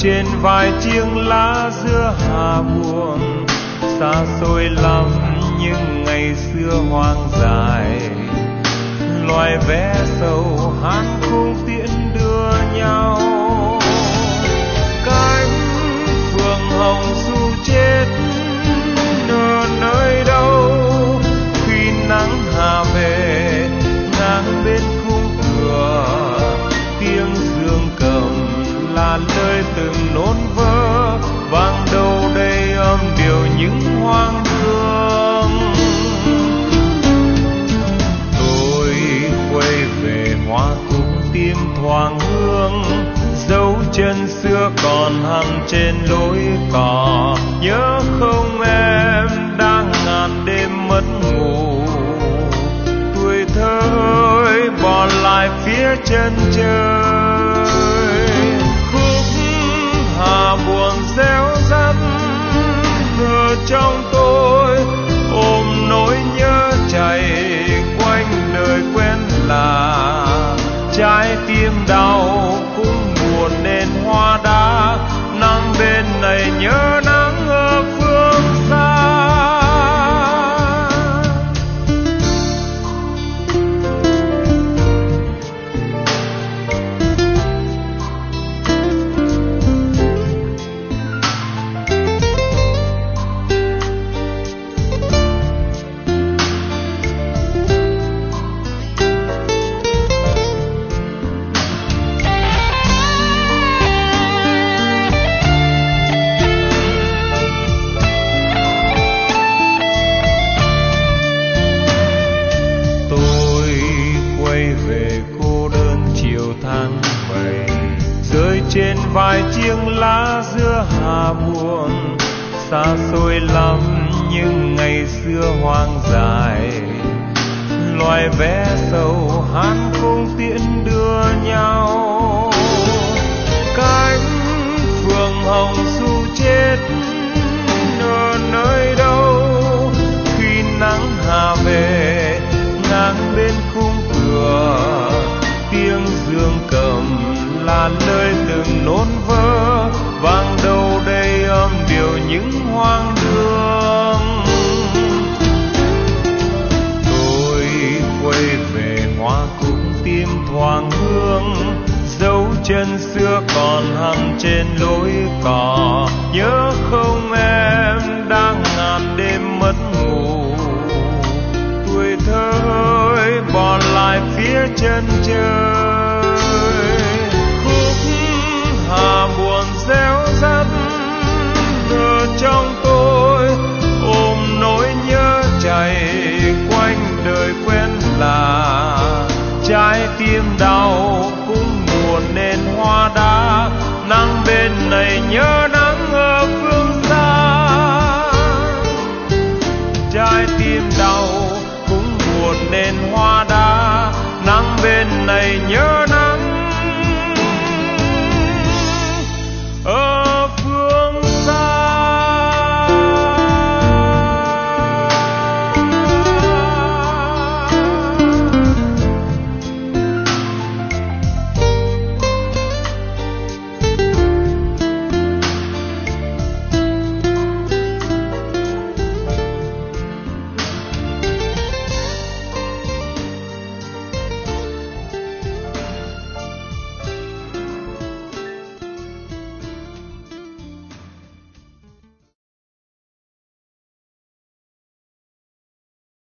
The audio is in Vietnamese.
trên vai chiêng lá giữa hà buồn. Xa xôi lắm nhưng ngày xưa hoang dại, loài vé sầu hát khung tiễn đưa nhau. Cánh phượng hồng du chết nở nơi đâu, khi nắng hạ về ngang bên khung cửa. Tiếng dương cầm là lời từng nốt vỡ, vang đâu đây âm điệu những hoang hương. Tôi quay về hoa cúc tim thoáng hương, dấu chân xưa còn hằn trên lối cỏ. Nhớ không em đang ngàn đêm mất ngủ, tuổi thơ ơi bỏ lại phía chân trời. Khúc hà buồn réo rắt ở trong tôi, ôm nỗi nhớ chảy quanh đời quen là. Trái tim đau cũng buồn nên hoa đá, nắng bên này nhớ nắng ở phương xa. Trên vai chiêng lá giữa hà buồn. Xa xôi lắm nhưng ngày xưa hoang dại, loài vé sầu hát khung tiễn đưa nhau. Cánh phượng hồng du chết ở nơi đâu, khi nắng hạ về ngang bên khung cửa. Tiếng dương cầm là lời từng nốt vỡ, vang đâu đây âm điệu những hoang đường. Tôi quay về hoa cúc tim thoáng hương, dấu chân xưa còn hằn trên lối cỏ. Nhớ không em đang ngàn đêm mất ngủ, tuổi thơ ơi bỏ lại phía chân trời. Hà buồn réo rắt ở trong tôi, ôm nỗi nhớ chảy quanh đời quen là. Trái tim đau cũng buồn nên hoa đá, nắng bên này nhớ nắng ở phương xa. Trái tim đau cũng buồn nên hoa đá, nắng bên này nhớ